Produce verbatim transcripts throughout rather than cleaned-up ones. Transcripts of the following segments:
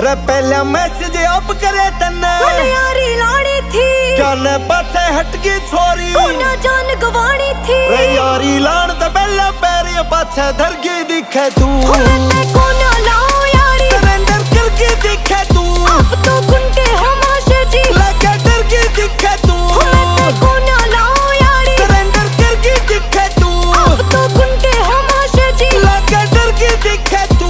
अरे पहले message up करे तन्ने यारी लानी थी जान पासे हट गई छोरी कोना जान गवानी थी रे यारी लान तो पहले पैरी पाछे धर गई दिखे तू कोना लाओ यारी सरेंडर करके दिखे तू अब तो गुंडे हो माशे जी लगे डर के दिखे तू कोना लाओ यारी सरेंडर करके दिखे तू अब तो गुंडे हो माशे जी लगे डर के दिखे तू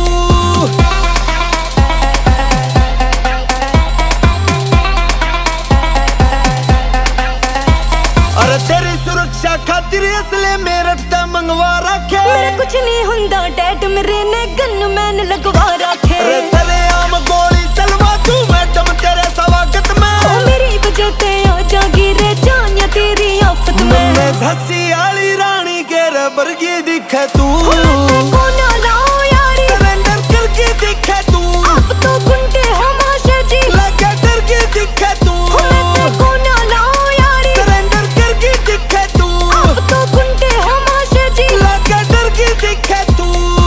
अरे तेरी सुरक्षा खातिर इसलिए मेरठ ते मंगवा रखे मेरे कुछ नहीं हुंदा डैड मेरे ने गन मैन लगवा रखे अरे सरेआम गोली चलवा तू मैडम तेरे स्वागत में ओ मेरी वजह ते आ जागी रे जान या तेरी आफत में मैं धसी आली रानी के रबर की दिखे तू कोना लाओ यारी सरेंडर करके दिखे तू अब तो गुंडे हो माशे जी लगे डर के दिखे तू कोना लाओ यारी सरेंडर करके दिखे तू अब तो गुंडे हो माशे जी लगे डर के दिखे तू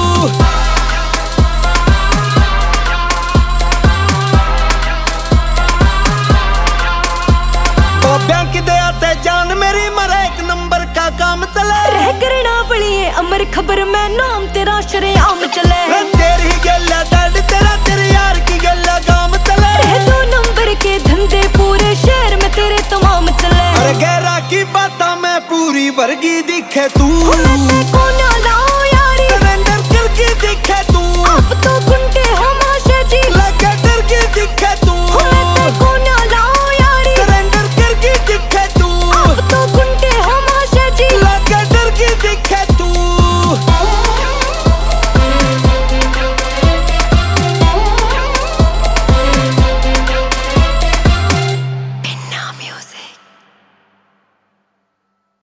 ओ बैंक दे आते जान मेरी मरे एक नंबर का काम चले रह करना पड़िए अमर खबर में नाम तेरा शरेआम चले रे तेरी गल्ला डड तेरा तेरे यार की गल्ला काम चले रह दो नंबर के धंधे पूरे शहर में तेरे तमाम चले अरे गहरा की बात में पूरी वर्गी दिखे तू